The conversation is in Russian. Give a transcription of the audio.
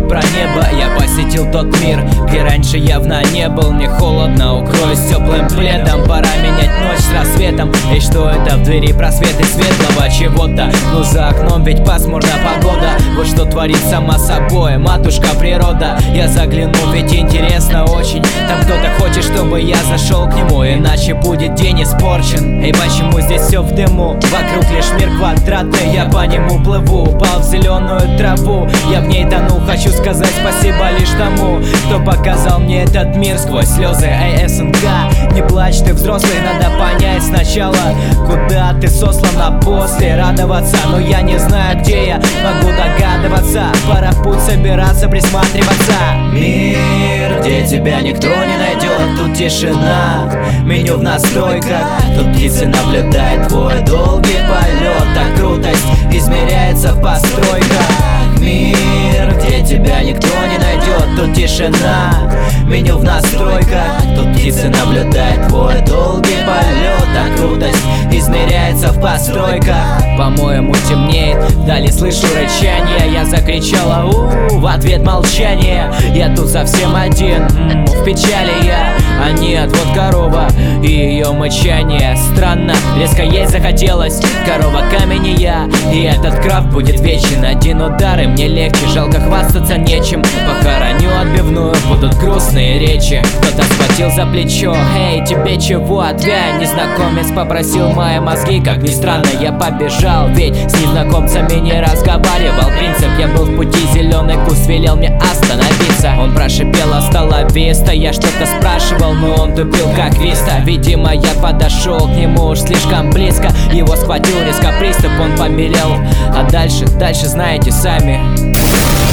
рассказывают про небо. Я посетил тот мир, где раньше явно не был. Мне холодно, укроюсь теплым пледом. Пора менять ночь с рассветом. И что это в двери просветы светлого чего-то? Ну за окном ведь пасмурная погода. Вот что творит сама собой матушка природа. Я загляну, ведь интересно очень. Там кто-то хочет, чтобы я зашел к нему, иначе будет день испорчен. Эй, почему здесь все в дыму? Вокруг лишь мир квадратный, я по нему плыву. Упал в зеленую траву, я в ней тону. Хочу сказать спасибо лишь тому, кто показал мне этот мир сквозь слезы. Эй, СНГ, не плачь, ты взрослый, надо понять сначала, куда ты сослан, а после радоваться. Но я не знаю, где я, могу догадываться. Пора в путь собираться, присматриваться. Мир, где тебя никто не найдет, тут тишина, меню в настройках. Тут птицы наблюдают твой долгий полет. Так крутость измеряется в постройках. Мир, где тебя никто не найдет, тут тишина, меню в настройках. Тут птицы наблюдают твой долгий полет. Так крутость измеряется в постройках. По-моему, темнеет, вдали слышу рычание. Я закричала «у-у-у», в ответ молчание. Я тут совсем один, в печали я, а нет, вот корова и ее мычание. Странно, резко есть захотелось. Корова камень и я, и этот крафт будет вечен. Один удар и мне легче, жалко хвастаться нечем. Похороню отбивную, будут грустные речи. Кто-то схватил за плечо, эй, тебе чего? Отвянь, незнакомец попросил мои мозги. Как ни странно, я побежал, ведь с незнакомцами не разговаривал. Принцип, я был в пути, зеленый куст велел мне остановиться. Он прошипел, остала веста. Я что-то спрашивал, но он тупил как виста. Видимо, я подошел к нему уж слишком близко. Его схватил резко приступ, он побелел. А дальше знаете сами.